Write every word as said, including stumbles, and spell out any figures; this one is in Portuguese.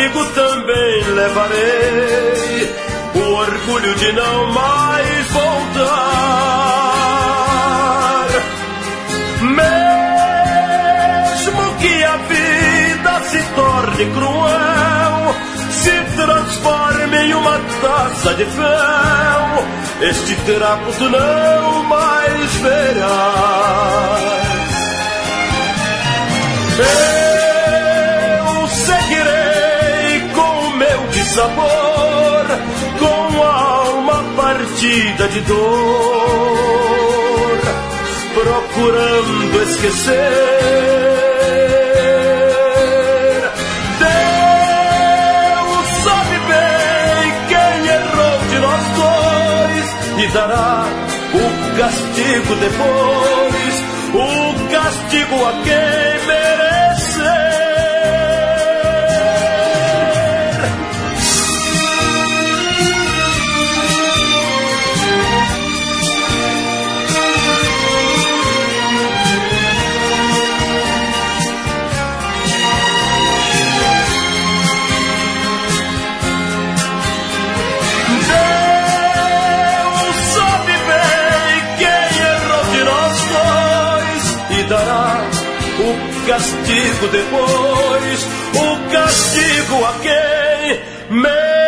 comigo também levarei o orgulho de não mais voltar. Mesmo que a vida se torne cruel, se transforme em uma taça de fel, este trapo tu não mais verás. Eu seguirei com o meu dissabor, com a alma partida de dor, procurando esquecer. Deus sabe bem quem errou de nós dois e dará o castigo depois, o castigo a quem merecer. Dará o castigo depois, o castigo a quem me